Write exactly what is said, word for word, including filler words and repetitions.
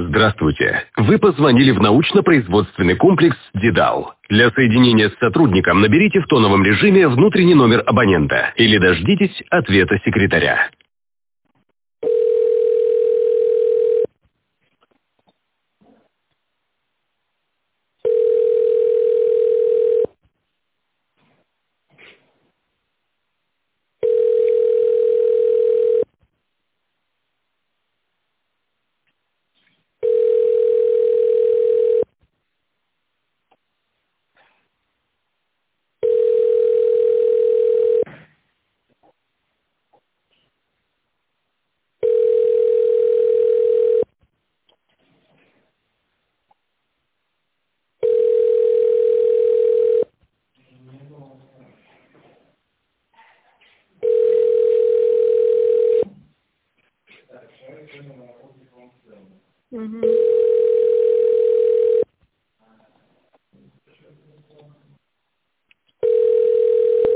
Здравствуйте. Вы позвонили в научно-производственный комплекс «Дедал». Для соединения с сотрудником наберите в тоновом режиме внутренний номер абонента или дождитесь ответа секретаря. Угу.